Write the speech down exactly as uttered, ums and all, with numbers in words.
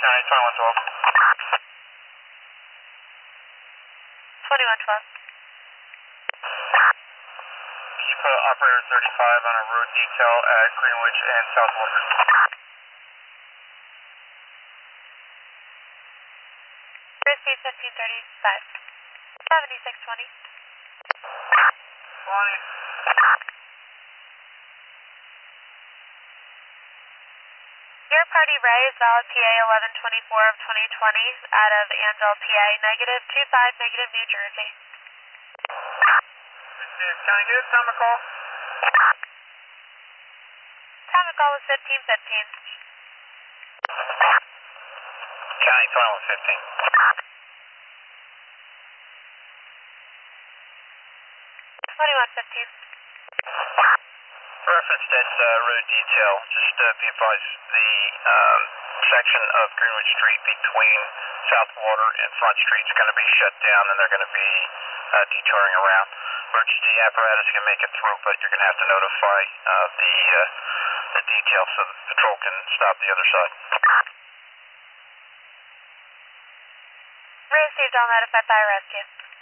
County, twenty-one twelve. twenty-one twelve. Could you put operator thirty-five on a road detail at Greenwich and South Water? Receive fifteen thirty-five. seventy-six twenty. twenty. Your party Ray is valid P A eleven twenty-four of twenty twenty out of Anvil, P A, negative two five, negative New Jersey. Receive, can I get a time call? Time of call was fifteen fifteen. County, twenty-one fifteen. twenty-one fifteen. Reference that uh, road detail, just uh, be advised the um, section of Greenwich Street between South Water and Front Street is going to be shut down and they're going to be uh, detouring around. Emergency apparatus can make it through, but you're going to have to notify uh, the, uh, the detail so the patrol can stop the other side. Received, all notified by rescue.